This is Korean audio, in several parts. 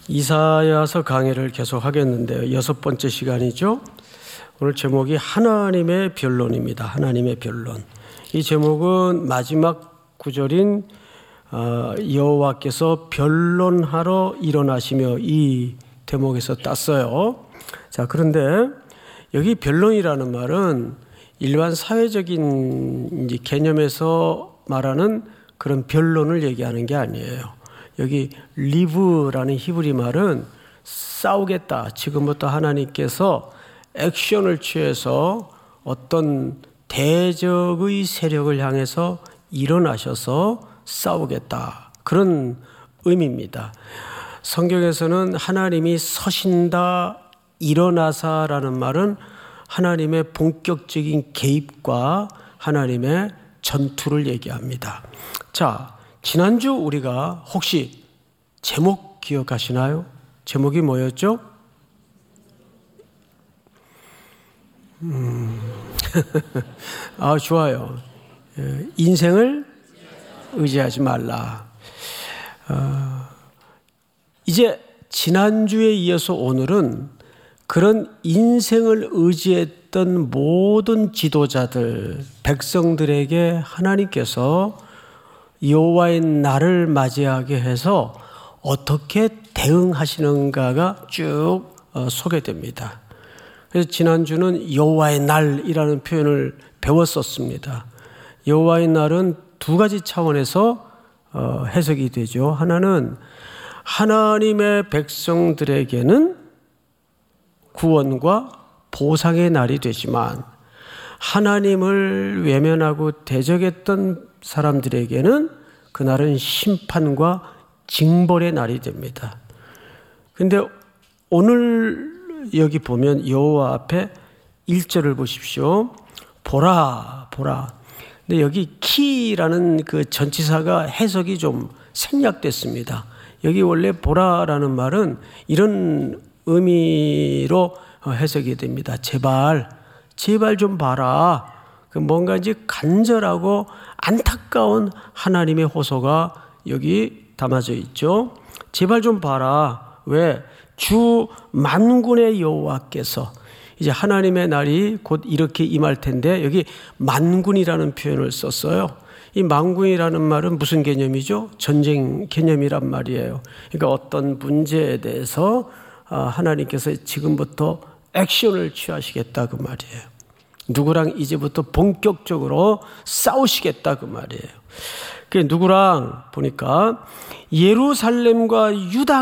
이사야서 강의를 계속 하겠는데요. 6번째 시간이죠. 오늘 제목이 하나님의 변론입니다. 하나님의 변론. 이 제목은 마지막 구절인 여호와께서 변론하러 일어나시며 이 대목에서 땄어요. 자, 그런데 여기 변론이라는 말은 일반 사회적인 개념에서 말하는 그런 변론을 얘기하는 게 아니에요. 여기 리브라는 히브리 말은 싸우겠다. 지금부터 하나님께서 액션을 취해서 어떤 대적의 세력을 향해서 일어나셔서 싸우겠다. 그런 의미입니다. 성경에서는 하나님이 서신다, 일어나사라는 말은 하나님의 본격적인 개입과 하나님의 전투를 얘기합니다. 자, 지난주 우리가 혹시 제목 기억하시나요? 제목이 뭐였죠? 좋아요. 인생을 의지하지 말라. 이제 지난주에 이어서 오늘은 그런 인생을 의지했던 모든 지도자들, 백성들에게 하나님께서 여호와의 날을 맞이하게 해서 어떻게 대응하시는가가 쭉 소개됩니다. 그래서 지난주는 여호와의 날이라는 표현을 배웠었습니다. 여호와의 날은 두 가지 차원에서 해석이 되죠. 하나는 하나님의 백성들에게는 구원과 보상의 날이 되지만 하나님을 외면하고 대적했던 사람들에게는 그날은 심판과 징벌의 날이 됩니다. 그런데 오늘 여기 보면 여호와 앞에 1절을 보십시오. 보라, 보라. 근데 여기 키라는 그 전치사가 해석이 좀 생략됐습니다. 여기 원래 보라라는 말은 이런 의미로 해석이 됩니다. 제발 좀 봐라. 뭔가 이제 간절하고 안타까운 하나님의 호소가 여기 담아져 있죠. 제발 좀 봐라. 왜? 주 만군의 여호와께서 이제 하나님의 날이 곧 이렇게 임할 텐데 여기 만군이라는 표현을 썼어요. 이 만군이라는 말은 무슨 개념이죠? 전쟁 개념이란 말이에요. 그러니까 어떤 문제에 대해서 하나님께서 지금부터 액션을 취하시겠다 그 말이에요. 누구랑 이제부터 본격적으로 싸우시겠다 그 말이에요. 그게 누구랑 보니까 예루살렘과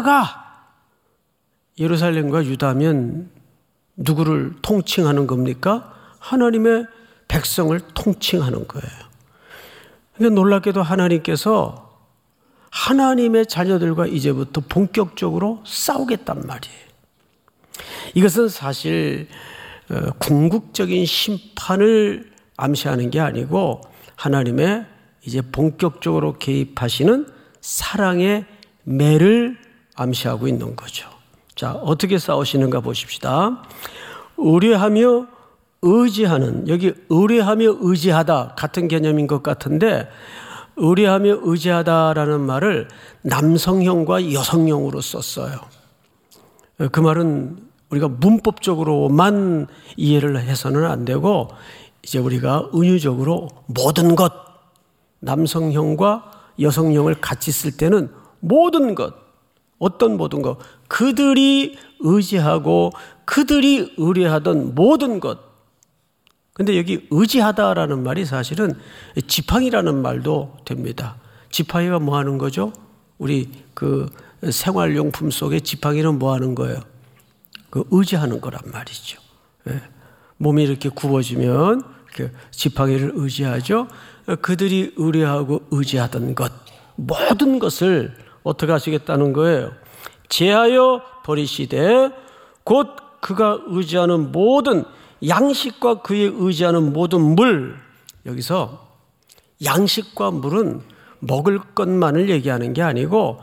유다면 누구를 통칭하는 겁니까? 하나님의 백성을 통칭하는 거예요. 그러니까 놀랍게도 하나님께서 하나님의 자녀들과 이제부터 본격적으로 싸우겠단 말이에요. 이것은 사실 궁극적인 심판을 암시하는 게 아니고 하나님의 이제 본격적으로 개입하시는 사랑의 매를 암시하고 있는 거죠. 자, 어떻게 싸우시는가 보십시다. 의뢰하며 의지하는, 여기 의뢰하며 의지하다 같은 개념인 것 같은데 의뢰하며 의지하다라는 말을 남성형과 여성형으로 썼어요. 그 말은 우리가 문법적으로만 이해를 해서는 안 되고 이제 우리가 은유적으로 모든 것, 남성형과 여성형을 같이 쓸 때는 모든 것, 어떤 모든 것, 그들이 의지하고 그들이 의뢰하던 모든 것. 근데 여기 의지하다라는 말이 사실은 지팡이라는 말도 됩니다. 지팡이가 뭐 하는 거죠? 우리 그 생활용품 속에 지팡이는 뭐 하는 거예요? 그 의지하는 거란 말이죠. 예. 몸이 이렇게 굽어지면 이렇게 지팡이를 의지하죠. 그들이 의뢰하고 의지하던 것, 모든 것을 어떻게 하시겠다는 거예요? 제하여 버리시되 곧 그가 의지하는 모든 양식과 그의 의지하는 모든 물. 여기서 양식과 물은 먹을 것만을 얘기하는 게 아니고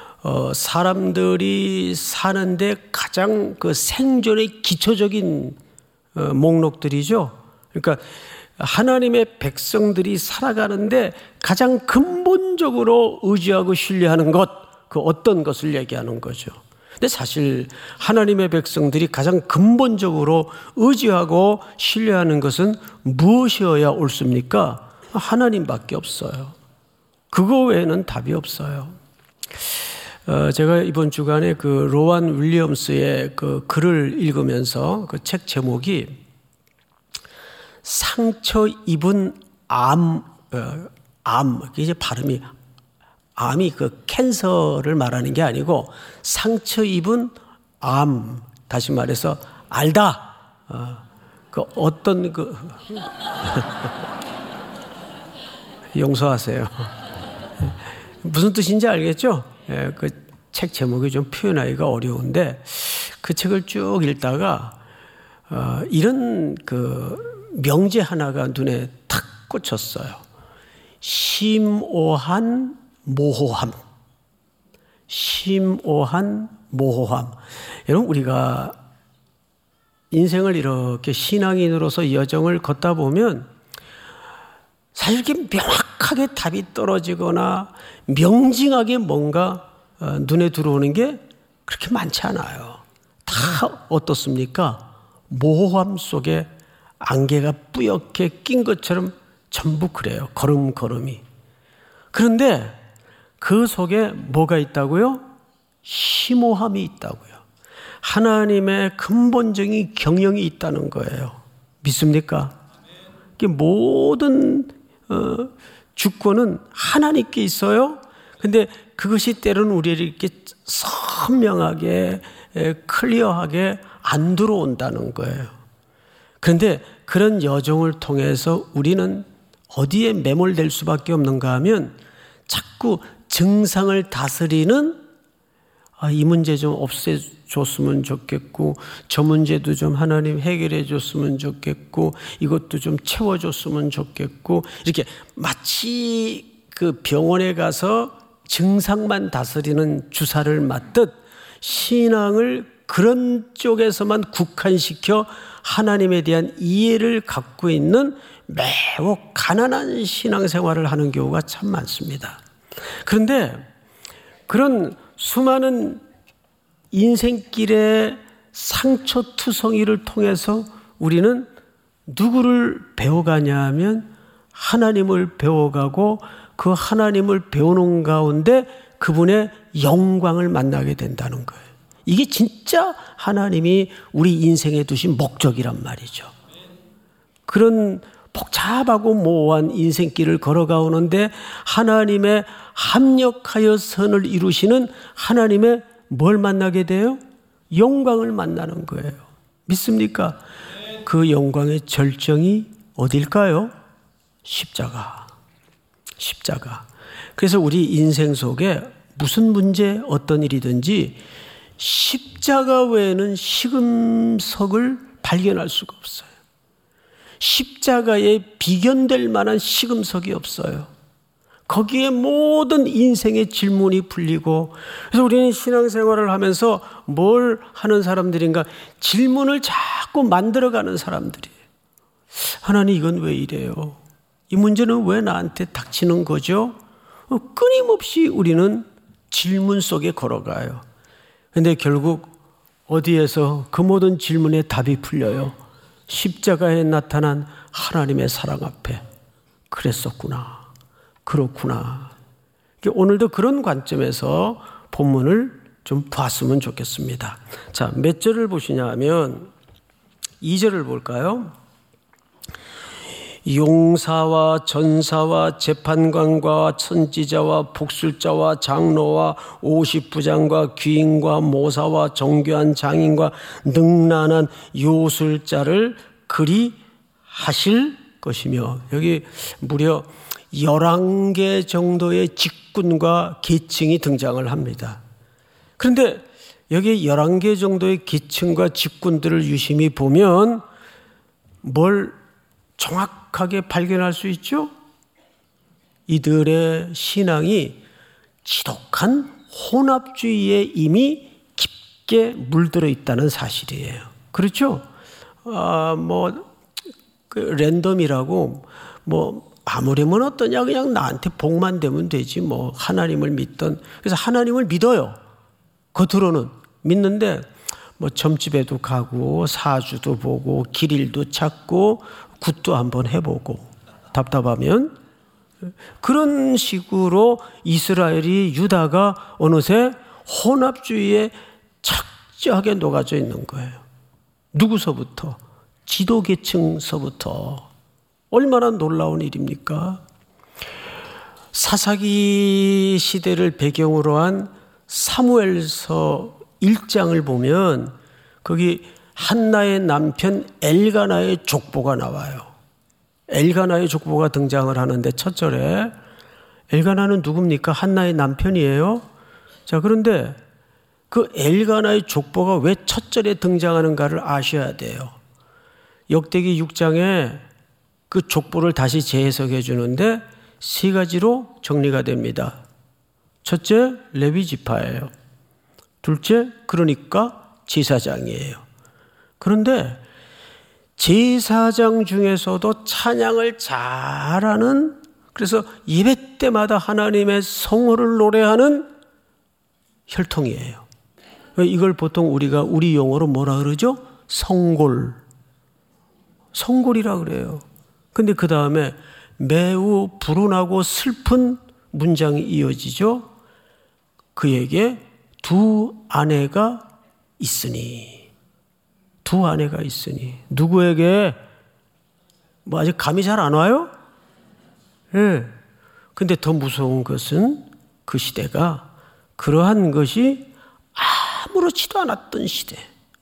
사람들이 사는데 가장 그 생존의 기초적인 목록들이죠. 그러니까 하나님의 백성들이 살아가는데 가장 근본적으로 의지하고 신뢰하는 것, 그 어떤 것을 얘기하는 거죠. 근데 사실 하나님의 백성들이 가장 근본적으로 의지하고 신뢰하는 것은 무엇이어야 옳습니까? 하나님밖에 없어요. 그거 외에는 답이 없어요. 제가 이번 주간에 그 로완 윌리엄스의 그 글을 읽으면서 그 책 제목이 상처 입은 암, 이제 발음이 암이 그 캔서를 말하는 게 아니고 상처 입은 암, 다시 말해서 알다. 그 어떤 그 용서하세요. 무슨 뜻인지 알겠죠? 그 책 제목이 좀 표현하기가 어려운데 그 책을 쭉 읽다가 이런 그 명제 하나가 눈에 탁 꽂혔어요. 심오한 모호함. 심오한 모호함. 여러분, 우리가 인생을 이렇게 신앙인으로서 여정을 걷다 보면 사실 이렇게 명확하게 답이 떨어지거나 명징하게 뭔가 눈에 들어오는 게 그렇게 많지 않아요. 다 어떻습니까? 모호함 속에 안개가 뿌옇게 낀 것처럼 전부 그래요. 걸음걸음이. 그런데 그 속에 뭐가 있다고요? 심오함이 있다고요. 하나님의 근본적인 경영이 있다는 거예요. 믿습니까? 모든 주권은 하나님께 있어요. 근데 그것이 때로는 우리를 이렇게 선명하게 클리어하게 안 들어온다는 거예요. 그런데 그런 여정을 통해서 우리는 어디에 매몰될 수밖에 없는가 하면 자꾸 증상을 다스리는 이 문제 좀 없애줬으면 좋겠고 저 문제도 좀 하나님 해결해 줬으면 좋겠고 이것도 좀 채워줬으면 좋겠고 이렇게 마치 그 병원에 가서 증상만 다스리는 주사를 맞듯 신앙을 그런 쪽에서만 국한시켜 하나님에 대한 이해를 갖고 있는 매우 가난한 신앙생활을 하는 경우가 참 많습니다. 그런데 그런 수많은 인생길의 상처투성이를 통해서 우리는 누구를 배워가냐 하면 하나님을 배워가고 그 하나님을 배우는 가운데 그분의 영광을 만나게 된다는 거예요. 이게 진짜 하나님이 우리 인생에 두신 목적이란 말이죠. 그런 복잡하고 모호한 인생길을 걸어가오는데 하나님의 합력하여 선을 이루시는 하나님의 뭘 만나게 돼요? 영광을 만나는 거예요. 믿습니까? 그 영광의 절정이 어딜까요? 십자가. 그래서 우리 인생 속에 무슨 문제, 어떤 일이든지 십자가 외에는 시금석을 발견할 수가 없어요. 십자가에 비견될 만한 시금석이 없어요. 거기에 모든 인생의 질문이 풀리고 그래서 우리는 신앙생활을 하면서 뭘 하는 사람들인가 질문을 자꾸 만들어가는 사람들이에요. 하나님 이건 왜 이래요? 이 문제는 왜 나한테 닥치는 거죠? 끊임없이 우리는 질문 속에 걸어가요. 그런데 결국 어디에서 그 모든 질문에 답이 풀려요? 십자가에 나타난 하나님의 사랑 앞에. 그랬었구나. 그렇구나. 오늘도 그런 관점에서 본문을 좀 봤으면 좋겠습니다. 자, 몇 절을 보시냐 하면 2절을 볼까요? 용사와 전사와 재판관과 선지자와 복술자와 장로와 50부장과 귀인과 모사와 정교한 장인과 능란한 요술자를 그리 하실 것이며 여기 무려 11개 정도의 직군과 계층이 등장을 합니다. 그런데 여기 11개 정도의 계층과 직군들을 유심히 보면 뭘 정확하게 발견할 수 있죠? 이들의 신앙이 지독한 혼합주의에 이미 깊게 물들어 있다는 사실이에요. 그렇죠? 랜덤이라고 아무렴은 어떠냐 그냥 나한테 복만 되면 되지 하나님을 믿던 그래서 하나님을 믿어요. 겉으로는 믿는데 뭐 점집에도 가고 사주도 보고 길일도 찾고 굿도 한번 해보고 답답하면 그런 식으로 이스라엘이 유다가 어느새 혼합주의에 착지하게 녹아져 있는 거예요. 누구서부터? 지도계층서부터. 얼마나 놀라운 일입니까? 사사기 시대를 배경으로 한 사무엘서 1장을 보면 거기 한나의 남편 엘가나의 족보가 나와요. 엘가나의 족보가 등장을 하는데 첫 절에 엘가나는 누굽니까? 한나의 남편이에요. 자, 그런데 그 엘가나의 족보가 왜 첫 절에 등장하는가를 아셔야 돼요. 역대기 6장에 그 족보를 다시 재해석해 주는데 세 가지로 정리가 됩니다. 첫째, 레위 지파예요. 둘째, 그러니까 제사장이에요. 그런데 제사장 중에서도 찬양을 잘하는, 그래서 예배 때마다 하나님의 성호를 노래하는 혈통이에요. 이걸 보통 우리가 우리 용어로 뭐라 그러죠? 성골. 성골이라 그래요. 근데 그 다음에 매우 불운하고 슬픈 문장이 이어지죠. 그에게 두 아내가 있으니. 두 아내가 있으니. 누구에게? 뭐 아직 감이 잘 안 와요? 예. 근데 더 무서운 것은 그 시대가 그러한 것이 아무렇지도 않았던 시대.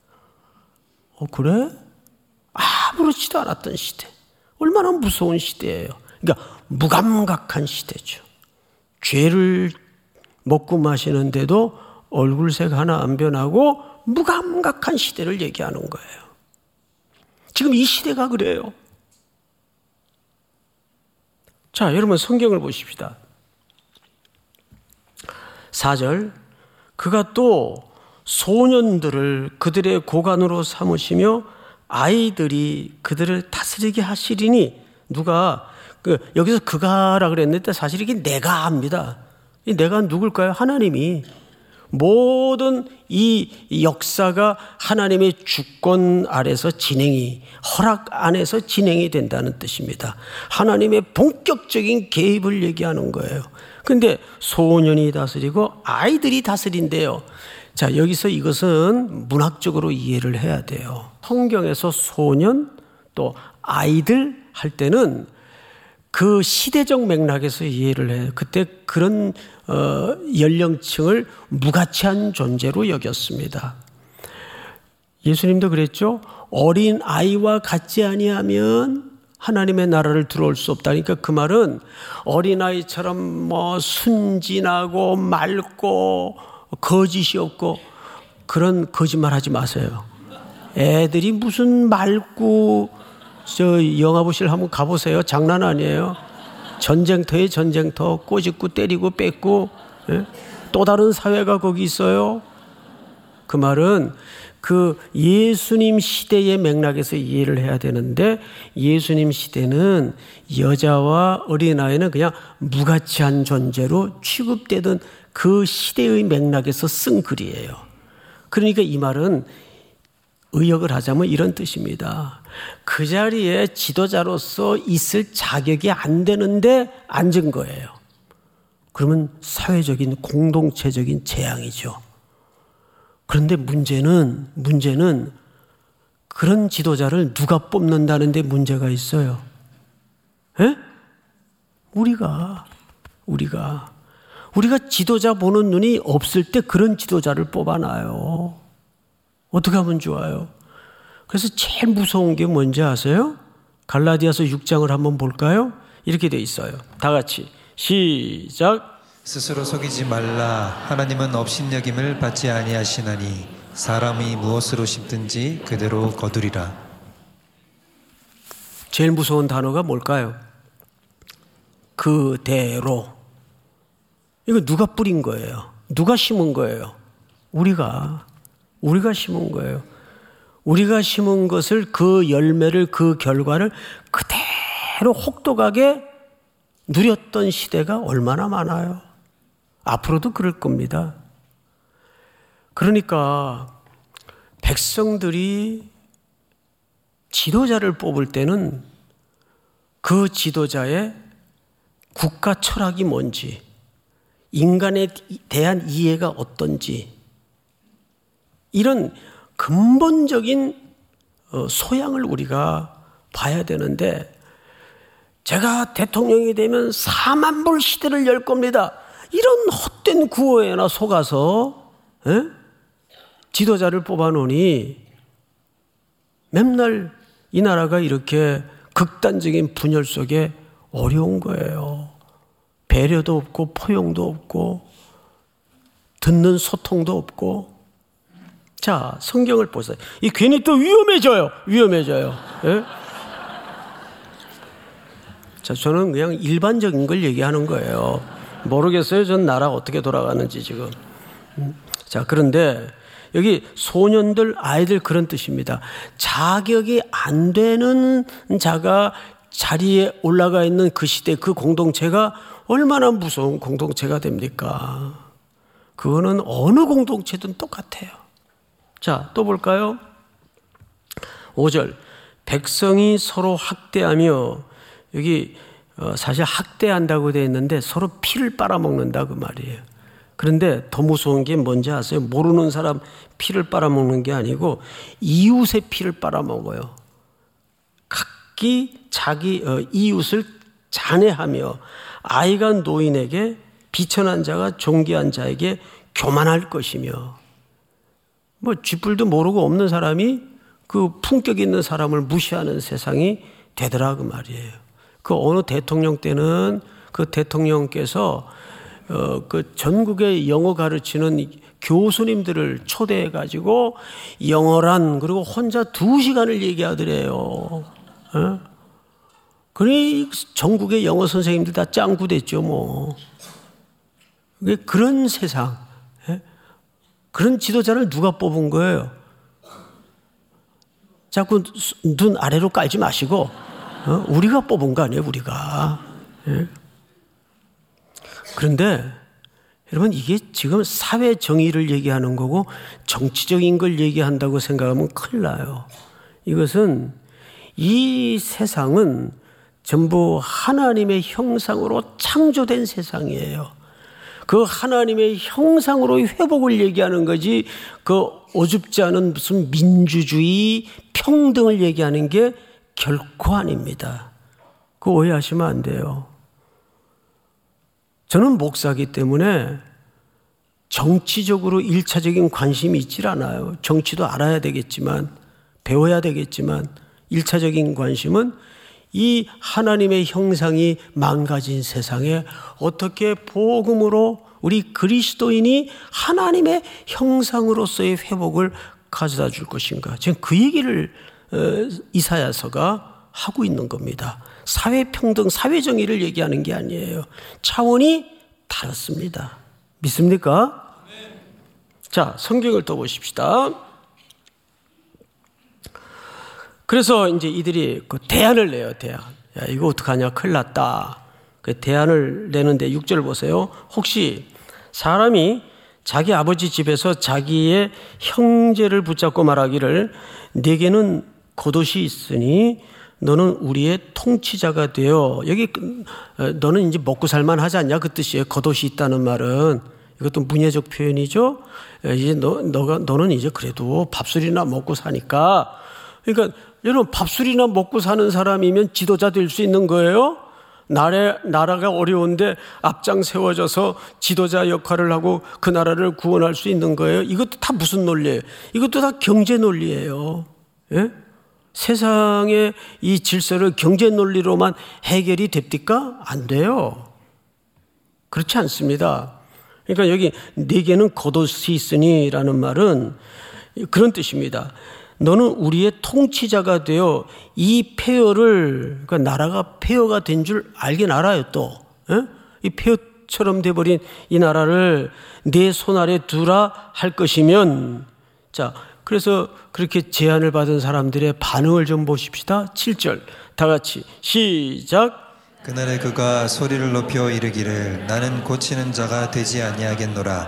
그래? 아무렇지도 않았던 시대. 얼마나 무서운 시대예요. 그러니까 무감각한 시대죠. 죄를 먹고 마시는데도 얼굴색 하나 안 변하고 무감각한 시대를 얘기하는 거예요. 지금 이 시대가 그래요. 자, 여러분 성경을 보십시다. 4절, 그가 또 소년들을 그들의 고관으로 삼으시며 아이들이 그들을 다스리게 하시리니. 누가 여기서 그가라 그랬는데 사실 이게 내가 합니다. 이 내가 누굴까요? 하나님이. 모든 이 역사가 하나님의 주권 아래서 진행이, 허락 안에서 진행이 된다는 뜻입니다. 하나님의 본격적인 개입을 얘기하는 거예요. 근데 소년이 다스리고 아이들이 다스린대요. 자, 여기서 이것은 문학적으로 이해를 해야 돼요. 성경에서 소년 또 아이들 할 때는 그 시대적 맥락에서 이해를 해요. 그때 그런 연령층을 무가치한 존재로 여겼습니다. 예수님도 그랬죠. 어린 아이와 같지 아니하면 하나님의 나라를 들어올 수 없다니까. 그 말은 어린아이처럼 뭐 순진하고 맑고 거짓이 없고 그런 거짓말 하지 마세요. 애들이 무슨 맑고, 저 영화보실 한번 가보세요. 장난 아니에요. 전쟁터에 전쟁터, 꼬집고 때리고 뺏고, 예? 또 다른 사회가 거기 있어요. 그 말은 그 예수님 시대의 맥락에서 이해를 해야 되는데, 예수님 시대는 여자와 어린아이는 그냥 무가치한 존재로 취급되던 그 시대의 맥락에서 쓴 글이에요. 그러니까 이 말은 의역을 하자면 이런 뜻입니다. 그 자리에 지도자로서 있을 자격이 안 되는데 앉은 거예요. 그러면 사회적인 공동체적인 재앙이죠. 그런데 문제는 그런 지도자를 누가 뽑는다는 데 문제가 있어요. 에? 우리가 지도자 보는 눈이 없을 때 그런 지도자를 뽑아놔요. 어떻게 하면 좋아요? 그래서 제일 무서운 게 뭔지 아세요? 갈라디아서 6장을 한번 볼까요? 이렇게 돼 있어요. 다 같이 시작. 스스로 속이지 말라. 하나님은 업신여김을 받지 아니하시나니 사람이 무엇으로 심든지 그대로 거두리라. 제일 무서운 단어가 뭘까요? 그대로. 이거 누가 뿌린 거예요? 누가 심은 거예요? 우리가 심은 거예요. 우리가 심은 것을, 그 열매를, 그 결과를 그대로 혹독하게 누렸던 시대가 얼마나 많아요. 앞으로도 그럴 겁니다. 그러니까 백성들이 지도자를 뽑을 때는 그 지도자의 국가 철학이 뭔지, 인간에 대한 이해가 어떤지, 이런 근본적인 소양을 우리가 봐야 되는데, 제가 대통령이 되면 4만 불 시대를 열 겁니다, 이런 헛된 구호에나 속아서 지도자를 뽑아놓으니 맨날 이 나라가 이렇게 극단적인 분열 속에 어려운 거예요. 배려도 없고 포용도 없고 듣는 소통도 없고. 자, 성경을 보세요. 이 괜히 또 위험해져요. 예? 자, 저는 그냥 일반적인 걸 얘기하는 거예요. 모르겠어요. 전 나라 어떻게 돌아가는지 지금. 자, 그런데 여기 소년들, 아이들 그런 뜻입니다. 자격이 안 되는 자가 자리에 올라가 있는 그 시대, 그 공동체가 얼마나 무서운 공동체가 됩니까? 그거는 어느 공동체든 똑같아요. 자, 또 볼까요? 5절. 백성이 서로 학대하며, 여기 사실 학대한다고 되어 있는데 서로 피를 빨아먹는다 그 말이에요. 그런데 더 무서운 게 뭔지 아세요? 모르는 사람 피를 빨아먹는 게 아니고 이웃의 피를 빨아먹어요. 각기 자기 이웃을 잔해하며 아이가 노인에게, 비천한 자가 존귀한 자에게 교만할 것이며, 뭐 쥐뿔도 모르고 없는 사람이 그 품격 있는 사람을 무시하는 세상이 되더라 그 말이에요. 그 어느 대통령 때는 그 대통령께서 그 전국에 영어 가르치는 교수님들을 초대해 가지고 영어란, 그리고 혼자 2시간을 얘기하더래요. 그러니 전국의 영어 선생님들 다 짱구 됐죠 뭐. 그런 세상, 그런 지도자를 누가 뽑은 거예요? 자꾸 눈 아래로 깔지 마시고 우리가 뽑은 거 아니에요, 우리가. 그런데 여러분, 이게 지금 사회 정의를 얘기하는 거고 정치적인 걸 얘기한다고 생각하면 큰일 나요. 이것은, 이 세상은 전부 하나님의 형상으로 창조된 세상이에요. 그 하나님의 형상으로 회복을 얘기하는 거지, 그 어줍지 않은 무슨 민주주의, 평등을 얘기하는 게 결코 아닙니다. 그거 오해하시면 안 돼요. 저는 목사이기 때문에 정치적으로 1차적인 관심이 있질 않아요. 정치도 알아야 되겠지만, 배워야 되겠지만, 1차적인 관심은 이 하나님의 형상이 망가진 세상에 어떻게 복음으로 우리 그리스도인이 하나님의 형상으로서의 회복을 가져다 줄 것인가. 지금 그 얘기를 이사야서가 하고 있는 겁니다. 사회평등, 사회정의를 얘기하는 게 아니에요. 차원이 다릅니다. 믿습니까? 네. 자, 성경을 또 보십시다. 그래서 이제 이들이 그 대안을 내요, 대안. 야, 이거 어떡하냐, 큰일 났다. 그 대안을 내는데 6절 보세요. 혹시 사람이 자기 아버지 집에서 자기의 형제를 붙잡고 말하기를, 내게는 겉옷이 있으니 너는 우리의 통치자가 되어. 여기 너는 이제 먹고 살만 하지 않냐 그 뜻이에요. 겉옷이 있다는 말은. 이것도 문예적 표현이죠. 이제 너는 이제 그래도 밥술이나 먹고 사니까. 그러니까 여러분, 밥술이나 먹고 사는 사람이면 지도자 될 수 있는 거예요? 나라가 어려운데 앞장 세워져서 지도자 역할을 하고 그 나라를 구원할 수 있는 거예요? 이것도 다 무슨 논리예요? 이것도 다 경제 논리예요. 예? 세상의 이 질서를 경제 논리로만 해결이 됩니까? 안 돼요. 그렇지 않습니다. 그러니까 여기 내게는 겉옷이 있으니라는 말은 그런 뜻입니다. 너는 우리의 통치자가 되어 이 폐허를, 그러니까 나라가 폐허가 된 줄 알긴 알아요 또. 이 폐허처럼 돼버린 이 나라를 내 손 아래 두라 할 것이면. 자, 그래서 그렇게 제안을 받은 사람들의 반응을 좀 보십시다. 7절 다 같이 시작. 그날에 그가 소리를 높여 이르기를, 나는 고치는 자가 되지 아니하겠노라.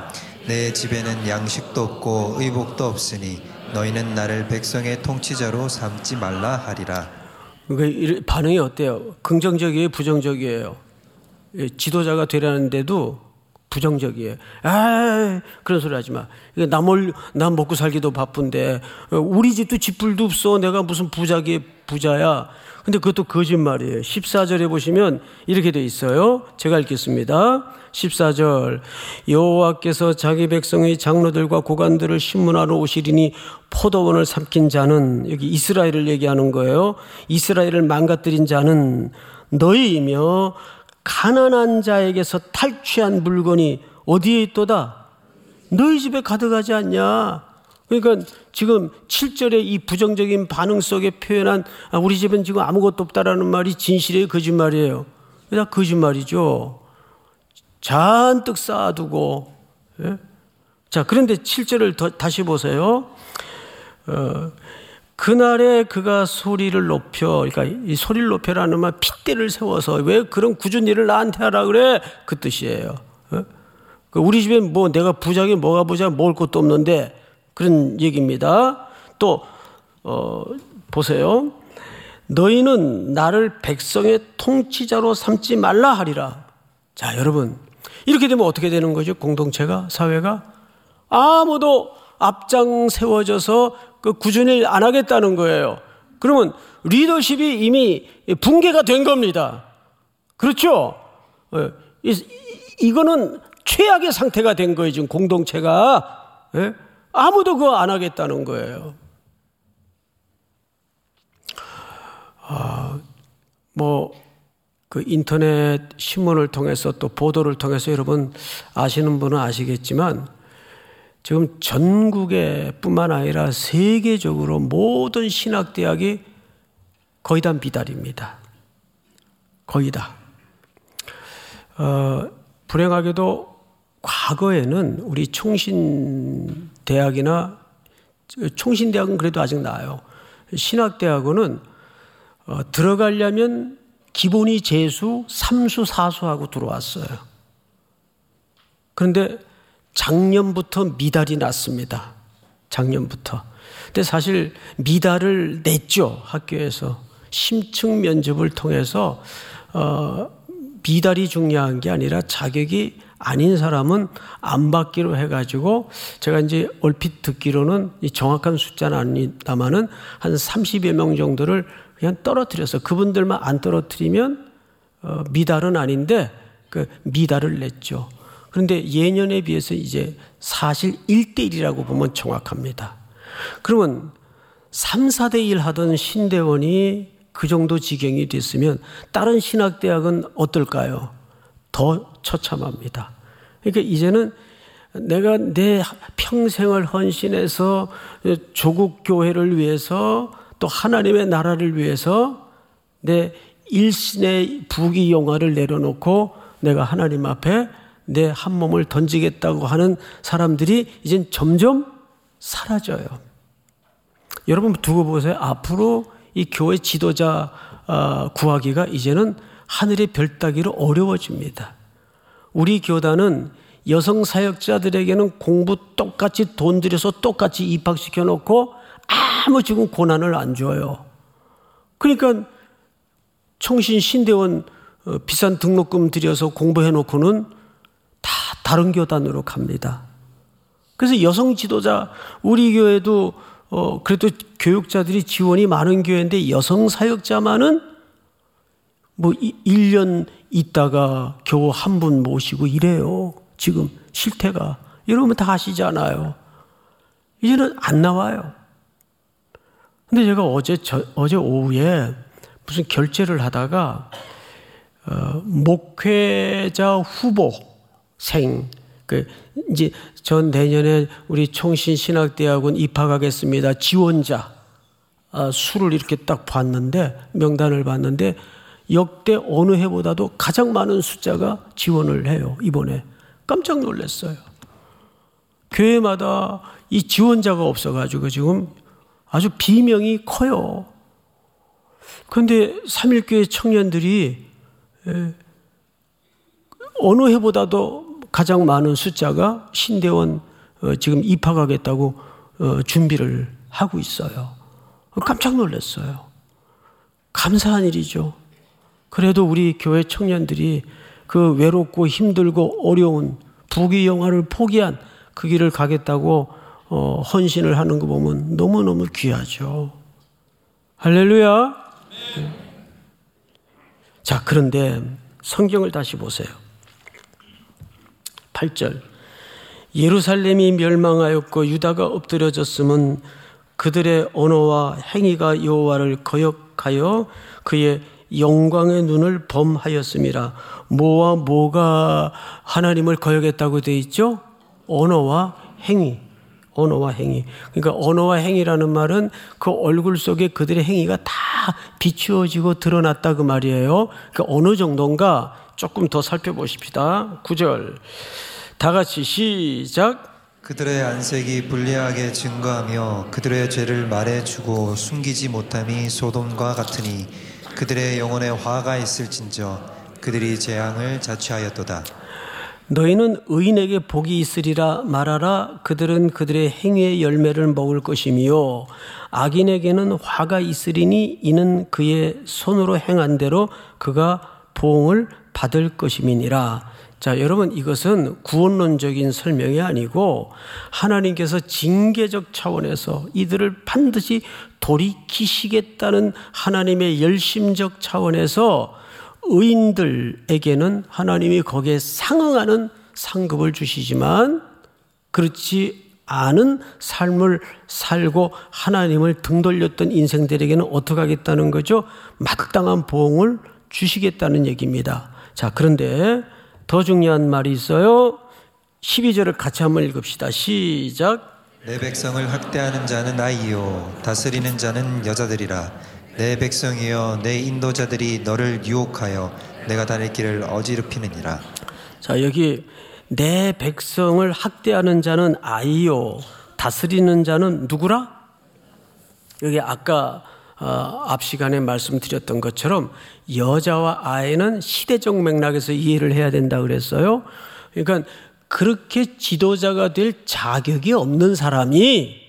내 집에는 양식도 없고 의복도 없으니 너희는 나를 백성의 통치자로 삼지 말라 하리라. 그러니까 반응이 어때요? 긍정적이에요? 부정적이에요? 지도자가 되라는데도 부정적이에요. 그런 소리 하지 마. 난 먹고 살기도 바쁜데 우리 집도 집불도 없어. 내가 무슨 부자야. 근데 그것도 거짓말이에요. 14절에 보시면 이렇게 돼 있어요. 제가 읽겠습니다. 14절 여호와께서 자기 백성의 장로들과 고관들을 신문하러 오시리니 포도원을 삼킨 자는, 여기 이스라엘을 얘기하는 거예요. 이스라엘을 망가뜨린 자는 너희이며 가난한 자에게서 탈취한 물건이 어디에 있도다? 너희 집에 가득하지 않냐? 그러니까 지금 7절에 이 부정적인 반응 속에 표현한 우리 집엔 지금 아무것도 없다라는 말이 진실이에요, 거짓말이에요? 다 거짓말이죠. 잔뜩 쌓아두고. 예? 자, 그런데 7절을 다시 보세요. 그날에 그가 소리를 높여, 그러니까 이 소리를 높여라는 말, 핏대를 세워서 왜 그런 굳은 일을 나한테 하라 그래? 그 뜻이에요. 우리 집에 뭐 내가 부자긴 뭐가 부자, 먹을 것도 없는데 그런 얘기입니다. 또 보세요. 너희는 나를 백성의 통치자로 삼지 말라 하리라. 자, 여러분, 이렇게 되면 어떻게 되는 거죠? 공동체가, 사회가 아무도 앞장 세워져서 그 굳은 일 안 하겠다는 거예요. 그러면 리더십이 이미 붕괴가 된 겁니다. 그렇죠? 이거는 최악의 상태가 된 거예요. 지금 공동체가. 아무도 그거 안 하겠다는 거예요. 그 인터넷 신문을 통해서 또 보도를 통해서 여러분 아시는 분은 아시겠지만 지금 전국에 뿐만 아니라 세계적으로 모든 신학대학이 거의 다 미달입니다. 거의 다. 불행하게도 과거에는 우리 총신대학은 그래도 아직 나아요. 신학대학원은 들어가려면 기본이 재수, 3수, 4수하고 들어왔어요. 그런데 작년부터 미달이 났습니다. 작년부터. 근데 사실 미달을 냈죠. 학교에서. 심층 면접을 통해서 미달이 중요한 게 아니라 자격이 아닌 사람은 안 받기로 해가지고 제가 이제 얼핏 듣기로는 이 정확한 숫자는 아닙니다만은 한 30여 명 정도를 그냥 떨어뜨려서 그분들만 안 떨어뜨리면 미달은 아닌데 그 미달을 냈죠. 그런데 예년에 비해서 이제 사실 1대1이라고 보면 정확합니다. 그러면 3, 4대 1 하던 신대원이 그 정도 지경이 됐으면 다른 신학대학은 어떨까요? 더 처참합니다. 그러니까 이제는 내가 내 평생을 헌신해서 조국 교회를 위해서 또 하나님의 나라를 위해서 내 일신의 부귀 영화를 내려놓고 내가 하나님 앞에 내 한 몸을 던지겠다고 하는 사람들이 이젠 점점 사라져요. 여러분 두고 보세요. 앞으로 이 교회 지도자 구하기가 이제는 하늘의 별 따기로 어려워집니다. 우리 교단은 여성 사역자들에게는 공부 똑같이 돈 들여서 똑같이 입학시켜 놓고 아무 지금 고난을 안 줘요. 그러니까 총신 신대원 비싼 등록금 들여서 공부해 놓고는 다 다른 교단으로 갑니다. 그래서 여성 지도자, 우리 교회도 그래도 교육자들이 지원이 많은 교회인데 여성 사역자만은 뭐 1년 있다가 겨우 한 분 모시고 이래요. 지금 실태가. 여러분 다 아시잖아요. 이제는 안 나와요. 근데 제가 어제 오후에 무슨 결제를 하다가 목회자 후보생, 이제 전 내년에 우리 총신신학대학원 입학하겠습니다. 지원자 수를 이렇게 딱 봤는데, 명단을 봤는데 역대 어느 해보다도 가장 많은 숫자가 지원을 해요. 이번에 깜짝 놀랐어요. 교회마다 이 지원자가 없어가지고 지금 아주 비명이 커요. 그런데 3.1교회 청년들이 어느 해보다도 가장 많은 숫자가 신대원 지금 입학하겠다고 준비를 하고 있어요. 깜짝 놀랐어요. 감사한 일이죠. 그래도 우리 교회 청년들이 그 외롭고 힘들고 어려운 부귀영화를 포기한 그 길을 가겠다고 헌신을 하는 거 보면 너무너무 귀하죠. 할렐루야. 자, 그런데 성경을 다시 보세요. 8절. 예루살렘이 멸망하였고 유다가 엎드려졌음은 그들의 언어와 행위가 여호와를 거역하여 그의 영광의 눈을 범하였음이라. 뭐와 뭐가 하나님을 거역했다고 되어 있죠? 언어와 행위. 언어와 행위. 그러니까 언어와 행위라는 말은 그 얼굴 속에 그들의 행위가 다 비추어지고 드러났다 그 말이에요. 그러니까 어느 정도인가 조금 더 살펴보십시다. 9절. 다 같이 시작. 그들의 안색이 불리하게 증거하며 그들의 죄를 말해주고 숨기지 못함이 소돔과 같으니 그들의 영혼에 화가 있을진저 그들이 재앙을 자취하였도다. 너희는 의인에게 복이 있으리라 말하라. 그들은 그들의 행위의 열매를 먹을 것이며 악인에게는 화가 있으리니 이는 그의 손으로 행한 대로 그가 보응을 받을 것임이니라. 자, 여러분, 이것은 구원론적인 설명이 아니고 하나님께서 징계적 차원에서 이들을 반드시 돌이키시겠다는 하나님의 열심적 차원에서 의인들에게는 하나님이 거기에 상응하는 상급을 주시지만 그렇지 않은 삶을 살고 하나님을 등 돌렸던 인생들에게는 어떻게 하겠다는 거죠? 마땅한 보응을 주시겠다는 얘기입니다. 자, 그런데 더 중요한 말이 있어요. 12절을 같이 한번 읽읍시다. 시작. 내 백성을 학대하는 자는 아이요 다스리는 자는 여자들이라. 내 백성이여 내 인도자들이 너를 유혹하여 내가 다닐 길을 어지럽히느니라. 자, 여기 내 백성을 학대하는 자는 아이요 다스리는 자는 누구라? 여기 아까 앞 시간에 말씀드렸던 것처럼 여자와 아이는 시대적 맥락에서 이해를 해야 된다 그랬어요. 그러니까 그렇게 지도자가 될 자격이 없는 사람이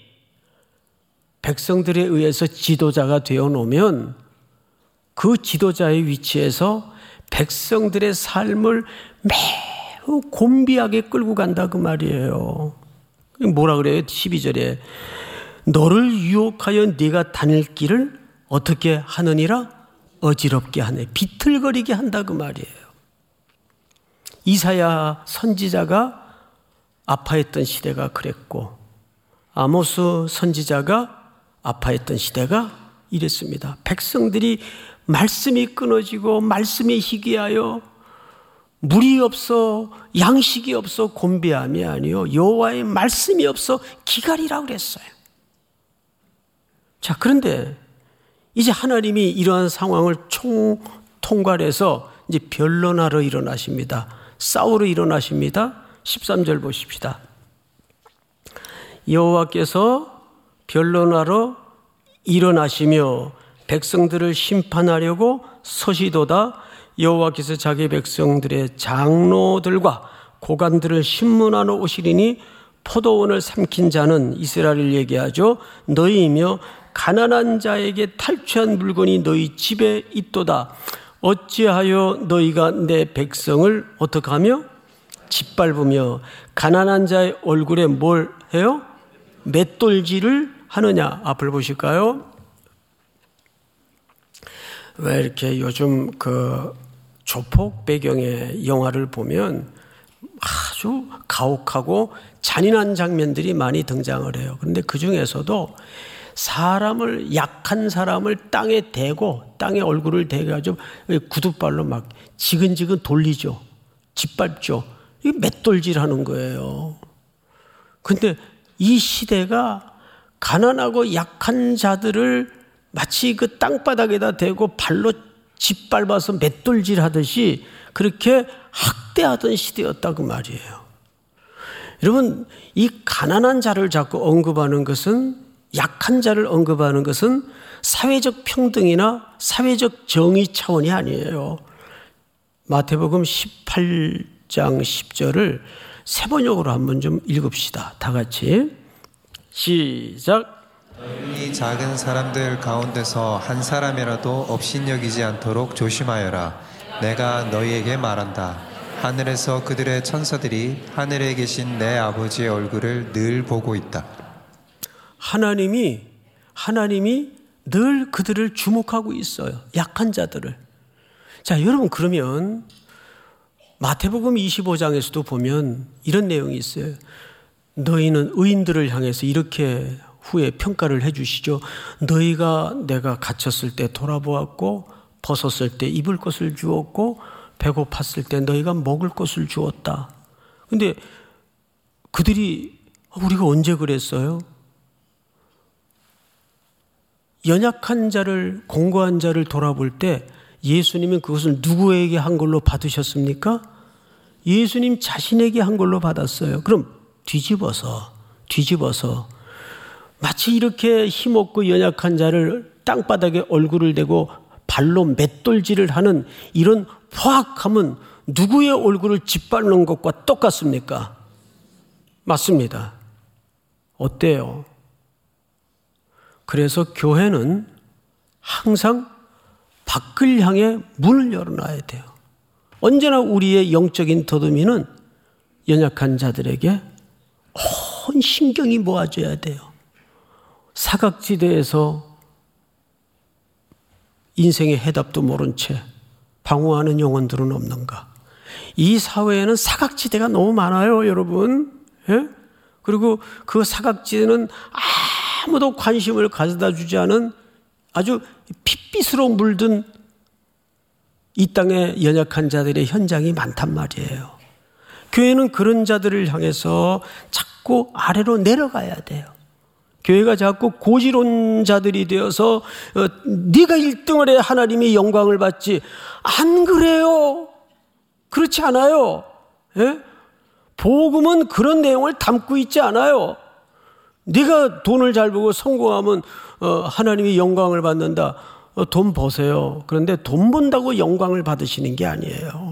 백성들에 의해서 지도자가 되어 놓으면 그 지도자의 위치에서 백성들의 삶을 매우 곤비하게 끌고 간다 그 말이에요. 뭐라 그래요? 12절에 너를 유혹하여 네가 다닐 길을 어떻게 하느니라? 어지럽게 하네. 비틀거리게 한다 그 말이에요. 이사야 선지자가 아파했던 시대가 그랬고 아모스 선지자가 아파했던 시대가 이랬습니다. 백성들이 말씀이 끊어지고 말씀이 희귀하여 물이 없어 양식이 없어 곤비함이 아니요 여호와의 말씀이 없어 기갈이라고 그랬어요. 자, 그런데 이제 하나님이 이러한 상황을 통괄해서 이제 변론하러 일어나십니다. 싸우러 일어나십니다. 13절 보십시다. 여호와께서 변론하러 일어나시며 백성들을 심판하려고 서시도다. 여호와께서 자기 백성들의 장로들과 고관들을 신문하러 오시리니 포도원을 삼킨 자는 이스라엘을 얘기하죠. 너희이며 가난한 자에게 탈취한 물건이 너희 집에 있도다. 어찌하여 너희가 내 백성을 어떻게 하며 짓밟으며 가난한 자의 얼굴에 뭘 해요? 맷돌질을 하느냐. 앞을 보실까요? 왜 이렇게 요즘 그 조폭 배경의 영화를 보면 아주 가혹하고 잔인한 장면들이 많이 등장을 해요. 그런데 그 중에서도 사람을, 약한 사람을 땅에 대고 땅에 얼굴을 대가지고 구두발로 막 지근지근 돌리죠. 짓밟죠. 이게 맷돌질 하는 거예요. 근데 이 시대가 가난하고 약한 자들을 마치 그 땅바닥에다 대고 발로 짓밟아서 맷돌질 하듯이 그렇게 학대하던 시대였다 그 말이에요. 여러분, 이 가난한 자를 자꾸 언급하는 것은, 약한 자를 언급하는 것은 사회적 평등이나 사회적 정의 차원이 아니에요. 마태복음 18 6장 10절을 세 번역으로 한번 좀 읽읍시다. 다 같이 시작. 이 작은 사람들 가운데서 한 사람이라도 업신여기지 않도록 조심하여라. 내가 너희에게 말한다. 하늘에서 그들의 천사들이 하늘에 계신 내 아버지의 얼굴을 늘 보고 있다. 하나님이 늘 그들을 주목하고 있어요. 약한 자들을. 자, 여러분, 그러면 마태복음 25장에서도 보면 이런 내용이 있어요. 너희는 의인들을 향해서 이렇게 후에 평가를 해 주시죠. 너희가 내가 갇혔을 때 돌아보았고, 벗었을 때 입을 것을 주었고, 배고팠을 때 너희가 먹을 것을 주었다. 근데 그들이 우리가 언제 그랬어요? 연약한 자를, 공고한 자를 돌아볼 때 예수님은 그것을 누구에게 한 걸로 받으셨습니까? 예수님 자신에게 한 걸로 받았어요. 그럼 뒤집어서 마치 이렇게 힘없고 연약한 자를 땅바닥에 얼굴을 대고 발로 맷돌질을 하는 이런 포악함은 누구의 얼굴을 짓밟는 것과 똑같습니까? 맞습니다. 어때요? 그래서 교회는 항상 밖을 향해 문을 열어놔야 돼요. 언제나 우리의 영적인 더듬이는 연약한 자들에게 온 신경이 모아져야 돼요. 사각지대에서 인생의 해답도 모른 채 방황하는 영혼들은 없는가? 이 사회에는 사각지대가 너무 많아요, 여러분. 예? 그리고 그 사각지대는 아무도 관심을 가져다 주지 않은 아주 핏빛으로 물든 이 땅의 연약한 자들의 현장이 많단 말이에요. 교회는 그런 자들을 향해서 자꾸 아래로 내려가야 돼요. 교회가 자꾸 고지론 자들이 되어서 네가 1등을 해야 하나님의 영광을 받지. 안 그래요. 그렇지 않아요. 예? 복음은 그런 내용을 담고 있지 않아요. 네가 돈을 잘 벌고 성공하면 하나님이 영광을 받는다. 돈 버세요. 그런데 돈 번다고 영광을 받으시는 게 아니에요.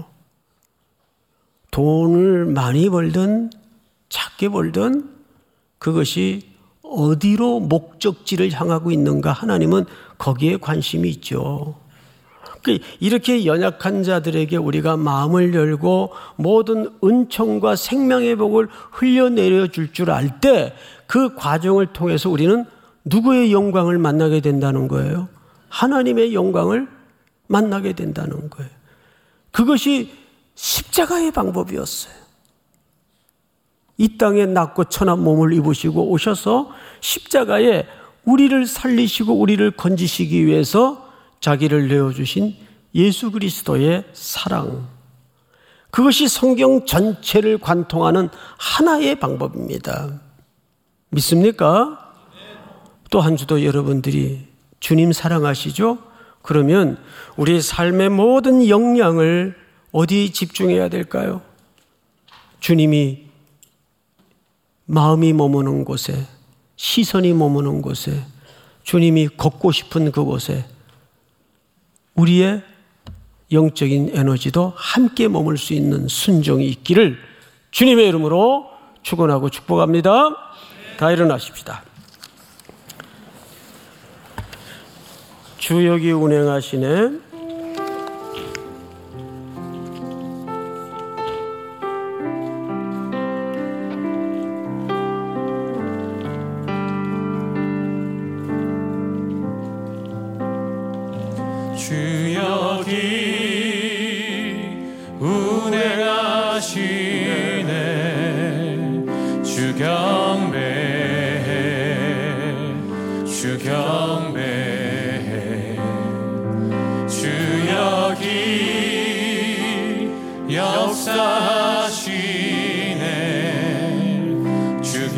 돈을 많이 벌든 작게 벌든 그것이 어디로 목적지를 향하고 있는가, 하나님은 거기에 관심이 있죠. 이렇게 연약한 자들에게 우리가 마음을 열고 모든 은총과 생명의 복을 흘려내려 줄 줄 알 때 그 과정을 통해서 우리는 누구의 영광을 만나게 된다는 거예요? 하나님의 영광을 만나게 된다는 거예요. 그것이 십자가의 방법이었어요. 이 땅에 낮고 천한 몸을 입으시고 오셔서 십자가에 우리를 살리시고 우리를 건지시기 위해서 자기를 내어주신 예수 그리스도의 사랑. 그것이 성경 전체를 관통하는 하나의 방법입니다. 믿습니까? 또 한 주도 여러분들이 주님 사랑하시죠? 그러면 우리 삶의 모든 역량을 어디에 집중해야 될까요? 주님이 마음이 머무는 곳에, 시선이 머무는 곳에, 주님이 걷고 싶은 그곳에 우리의 영적인 에너지도 함께 머물 수 있는 순종이 있기를 주님의 이름으로 축원하고 축복합니다. 다 일어나십시다. 주 여기 운행하시네. 주 여기 운행하시네. 주 경배해, 주 경배해. 주 여기 역사하시네. 주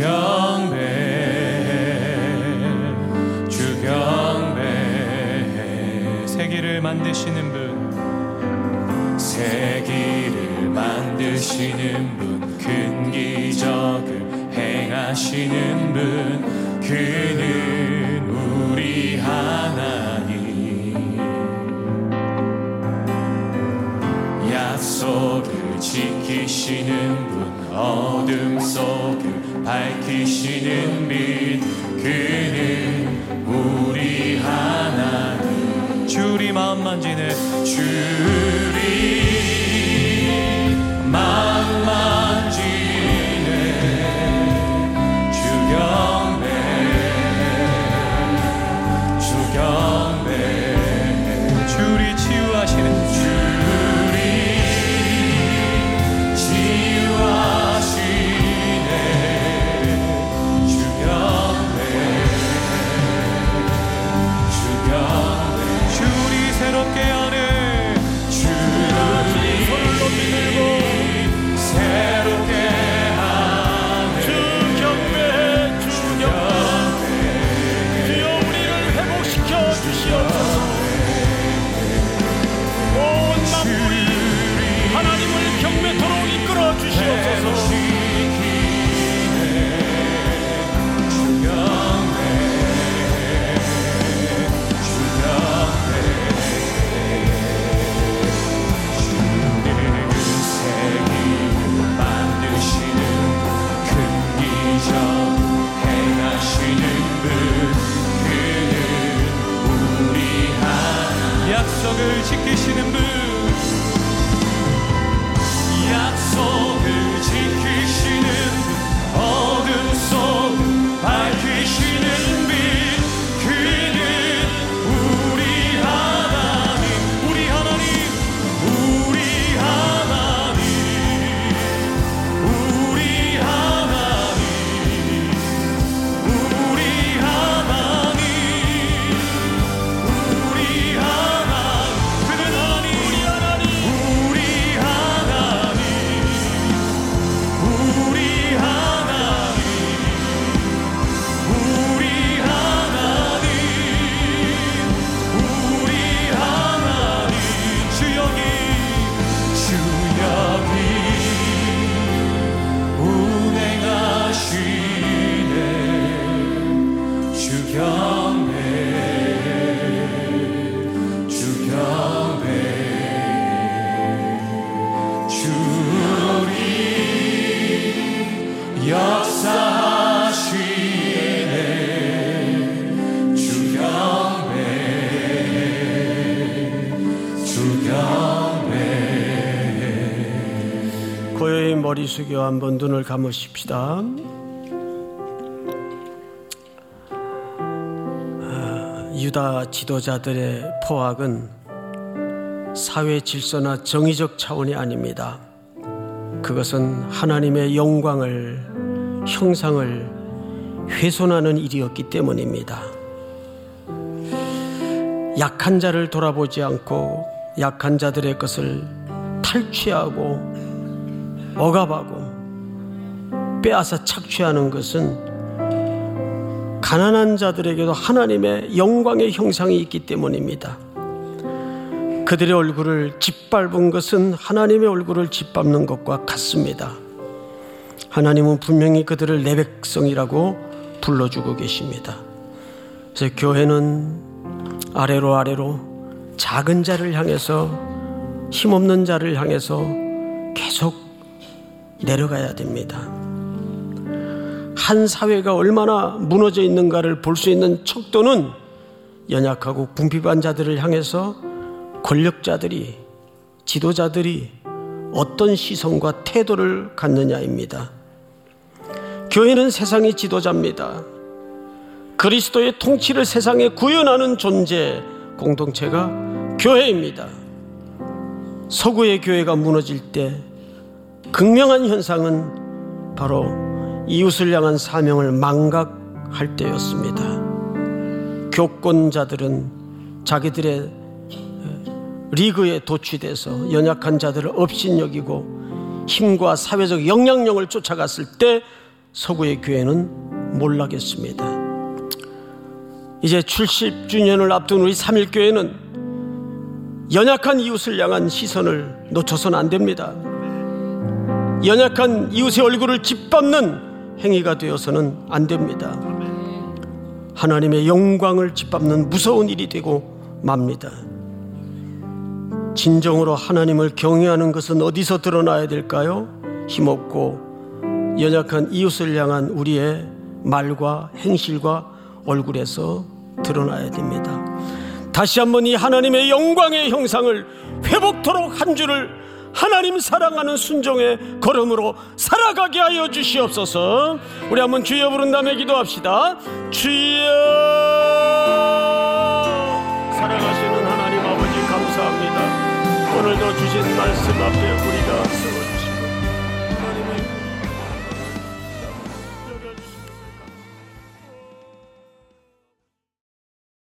경배해, 주 경배해. 세계를 만드시는 분, 세계를 만드시는 분, 큰 기적을 행하시는 분, 그는 우리 하나님. 약속을 지키시 어둠 속을 밝히시는 빛 그는 우리 하나님. 주리 마음 만지네 주리 마음 만지네 주경배 주경배 주리 치유하시는 주리 치유하시네 주경배 주경배 주리 새롭게 하네 주리 손을 높이 들고 새롭게 하네 주경배 주경배 주여 우리를 회복시켜 주시옵소서. 온 만물이 하나님을 경배토록 이끌어 주시옵소서. 약속을 지키시는 분 약속을 지키시는 분 어둠 속 밝히시는 빛 그는 우리 하나님 우리 하나님 우리 하나님 우리 하나님 우리 하나님 우리 하나님 그는 하나님 우리 하나님 우리 하나님 우리 하나님 우리 하나님 우리 하나님 주여기 주여기 운행하시네 주경배 주경배 주리 역사하시네 주경배 주경배 고요히 머리 숙여 한번 눈을 감으십시다. 유다 지도자들의 포악은 사회 질서나 정의적 차원이 아닙니다. 그것은 하나님의 영광을, 형상을 훼손하는 일이었기 때문입니다. 약한 자를 돌아보지 않고 약한 자들의 것을 탈취하고 억압하고 빼앗아 착취하는 것은 가난한 자들에게도 하나님의 영광의 형상이 있기 때문입니다. 그들의 얼굴을 짓밟은 것은 하나님의 얼굴을 짓밟는 것과 같습니다. 하나님은 분명히 그들을 내 백성이라고 불러주고 계십니다. 그래서 교회는 아래로 작은 자를 향해서 힘없는 자를 향해서 계속 내려가야 됩니다. 한 사회가 얼마나 무너져 있는가를 볼 수 있는 척도는 연약하고 궁핍한 자들을 향해서 권력자들이, 지도자들이 어떤 시선과 태도를 갖느냐입니다. 교회는 세상의 지도자입니다. 그리스도의 통치를 세상에 구현하는 존재, 공동체가 교회입니다. 서구의 교회가 무너질 때 극명한 현상은 바로 이웃을 향한 사명을 망각할 때였습니다. 교권자들은 자기들의 리그에 도취돼서 연약한 자들을 업신여기고 힘과 사회적 영향력을 쫓아갔을 때 서구의 교회는 몰락했습니다. 이제 70주년을 앞둔 우리 삼일교회는 연약한 이웃을 향한 시선을 놓쳐서는 안 됩니다. 연약한 이웃의 얼굴을 짓밟는 행위가 되어서는 안 됩니다. 하나님의 영광을 짓밟는 무서운 일이 되고 맙니다. 진정으로 하나님을 경외하는 것은 어디서 드러나야 될까요? 힘없고 연약한 이웃을 향한 우리의 말과 행실과 얼굴에서 드러나야 됩니다. 다시 한번 이 하나님의 영광의 형상을 회복토록 한 주를 하나님 사랑하는 순종의 걸음으로 살아가게 하여 주시옵소서. 우리 한번 주여 부른 다음에 기도합시다. 주여. 사랑하시는 하나님 아버지 감사합니다. 오늘도 주신 말씀 앞에 우리가